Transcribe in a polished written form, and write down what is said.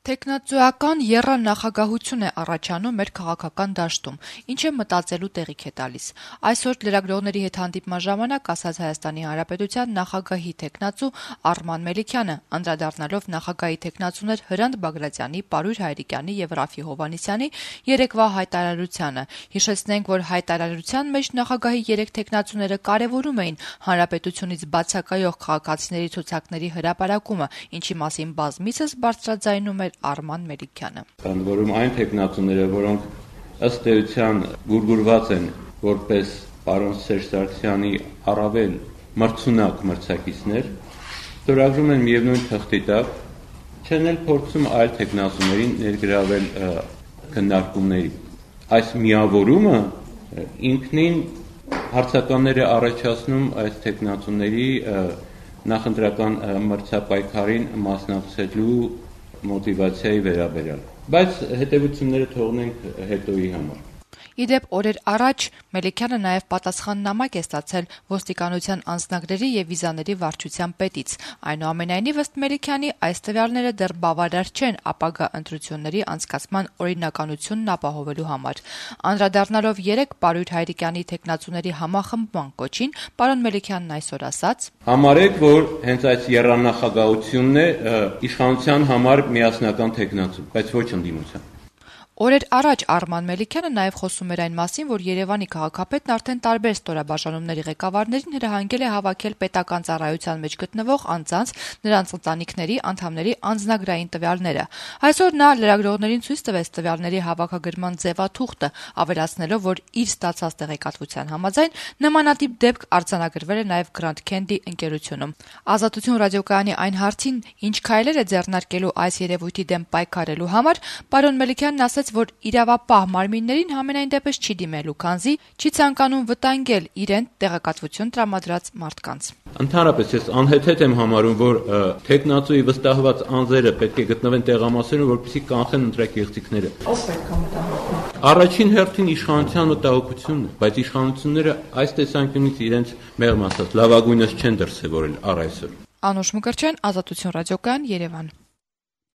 Թեկնածուական եռանախագահություն է առաջանում մեր քաղաքական դաշտում, ինչը մտածելու տեղիք է տալիս։ Այսօր լրագրողների հետ հանդիպման ժամանակ ասաց Հայաստանի Հանրապետության նախագահի թեկնածու Արման Մելիքյանը, անդրադառնալով նախագահի թեկնածուներ Հրանտ Բագրատյանի, Պարույր Հայրիկյանի եւ Ռաֆի Հովհաննիսյանի երեկվա հայտարարությանը։ Հիշեցնենք, որ հայտարարության մեջ նախագահի 3 թեկնածուները կարևորում էին հանրապետությունից բացակայող քաղաքացիների ցուցակների հրապարակումը, ինչի մասին բազմիցս բարձրաձայնում էր Արման Մելիքյանը։ Ընդ որում այն թեկնածուները, որոնք ըստ էության գուրգուրված են որպես պարոն Սերժ Սարգսյանի առավել մրցունակ մրցակիցներ, ստորագրում են միևնույն թղթի տակ, չեն էլ փորձում այլ թեկնածուներին ներգրավել քննարկումների։ Այս միավորումը ինքնին հարցականներ է առաջացնում այս թեկնածուների նախընտրական մրցապայքարին մասնակցելու մոտիվացիայի վերաբերյալ, բայց հետևությունները թողնենք հետոյի համար։ Իդեպ օրեր առաջ Մելիքյանը նաև պատասխաննամակ է ստացել ոստիկանության անձնագրերի եւ վիզաների վարչության պետից։ Այնուամենայնիվ, ըստ Մելիքյանի, այս տվյալները դեռ բավարար չեն ապագա ընտրությունների անցկացման օրինականությունն ապահովելու համար։ Անդրադառնալով 3 Պարույր Հայրիկյանի թեկնածուների համախմբման կոչին, պարոն Մելիքյանն այսօր ասաց. Համարեք, որ հենց այս եռանախագահությունն է իշխանության համար միասնական թեկնածու, բայց ոչ ընդդիմության։ Օրեր առաջ Արման Մելիքյանը նաև խոսում էր այն մասին, որ Երևանի քաղաքապետն արդեն տարբեր ստորաբաժանումների ղեկավարներին հրահանգել է հավաքել պետական ծառայության մեջ գտնվող անձանց, նրանց ընտանիքների անդամների անձնագրային տվյալները։ Այսօր նա լրագրողներին ցույց տվեց տվյալների հավաքագրման ձևաթուղթը, ավելացնելով, որ իր ստացած տեղեկատվության համաձայն նմանատիպ դեպք արձանագրվել է նաև Grand Candy ընկերությունում։ Ազատություն ռադիոկայանի այն հարցին, ինչ քայլեր է ձեռնարկելու այս երևույթի դեմ պայքարելու համար, պարոն Մելիքյանն ասաց, որ իրավապահ մարմիններին համենայն դեպս չի դիմելու, քանզի չի ցանկանում վտանգել իրեն տեղեկատվություն տրամադրած մարդկանց։ Ընդհանրապես ես անհեթեթ եմ համարում, որ թեկնածուի վստահված անձերը պետք է գտնվեն տեղամասերում, որպեսզի կանխեն ընտրակեղծիքները։ Ո՞վ պետք է մտահոգվի։ Առաջին հերթին իշխանության մտահոգությունն է, բայց իշխանությունները այս տեսանկյունից իրենց մեղմ ասած լավագույնս չեն դրսևորել առ այսօր։ Անուշ Մկրտչյան, Ազատություն ռադիոկայան, Երևան։